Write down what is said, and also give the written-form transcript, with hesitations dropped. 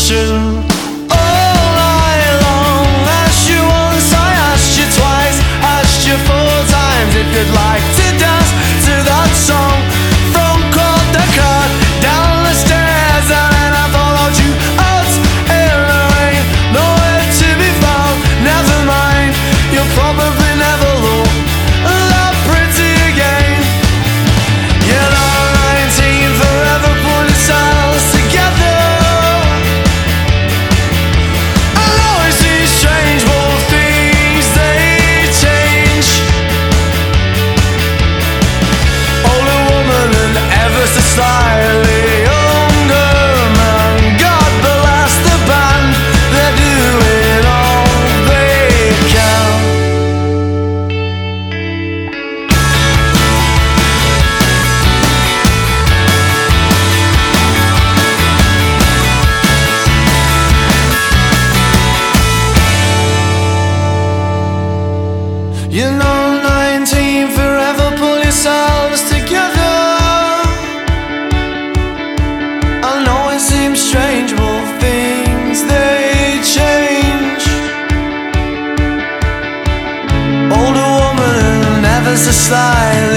passion all night long. Asked you once, I asked you twice, asked you 4 times if you'd like to dance to that song from Court de Carte down the stairs, and then I followed you out in the rain. Nowhere to be found, never mind, you'll probably never look that pretty again. You're not 19, forever put yourselves together. I know it seems strange, but things they change. Older woman and ever so slightly younger man. God bless the band, they're doing all they can. You're not 19, forever pull yourselves together. I know it seems strange, but things they change. Older woman and ever so slightly